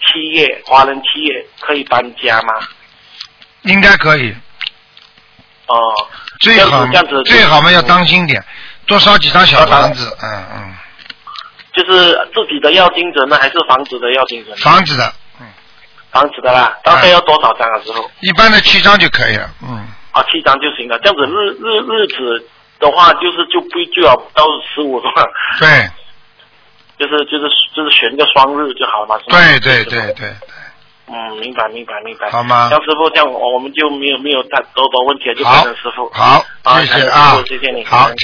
7月华人7月可以搬家吗？ 应该可以。 哦。 最好这样子最好嘛要当心点，多烧几张小房子。 就是自己的要经者呢，还是房子的要经者呢？ 房子的。 房子的啦，大概要多少张啊？之后？ 一般的7张就可以了。 7张就行了。这样子日子的话，就要到15是吧？ 对。 就是选个双日就好了嘛。 对。 明白。 好吗？ 像师傅这样，我们就没有太多问题了，就变成师傅。 好，谢谢啊， 谢谢你。 好。